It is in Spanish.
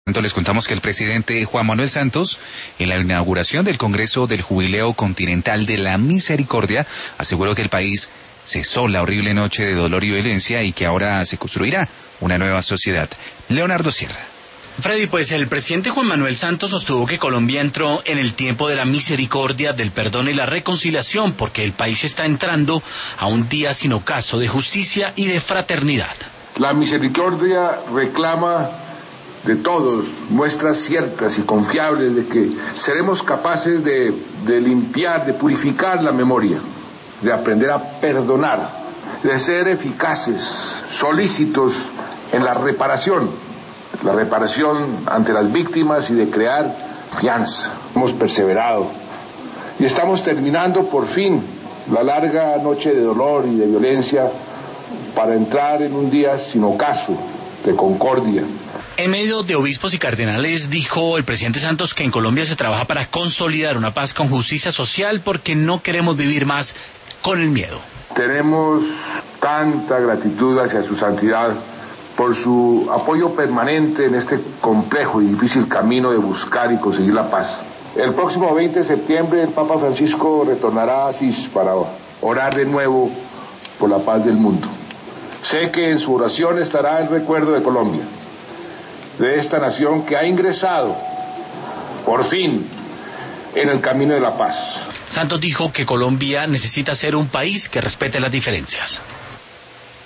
Les contamos que el presidente Juan Manuel Santos, en la inauguración del Congreso del Jubileo Continental de la Misericordia, aseguró que el país cesó la horrible noche de dolor y violencia y que ahora se construirá una nueva sociedad. Leonardo Sierra. Freddy, pues el presidente Juan Manuel Santos sostuvo que Colombia entró en el tiempo de la misericordia, del perdón y la reconciliación, porque el país está entrando a un día sin ocaso de justicia y de fraternidad. La misericordia reclama de todos muestras ciertas y confiables de que seremos capaces de limpiar, de purificar la memoria, de aprender a perdonar, de ser eficaces, solícitos en la reparación ante las víctimas y de crear confianza. Hemos perseverado y estamos terminando por fin la larga noche de dolor y de violencia para entrar en un día sin ocaso de concordia. En medio de obispos y cardenales dijo el presidente Santos que en Colombia se trabaja para consolidar una paz con justicia social porque no queremos vivir más con el miedo. Tenemos tanta gratitud hacia su santidad por su apoyo permanente en este complejo y difícil camino de buscar y conseguir la paz. El próximo 20 de septiembre el Papa Francisco retornará a Asís para orar de nuevo por la paz del mundo. Sé que en su oración estará el recuerdo de Colombia, de esta nación que ha ingresado, por fin, en el camino de la paz. Santos dijo que Colombia necesita ser un país que respete las diferencias.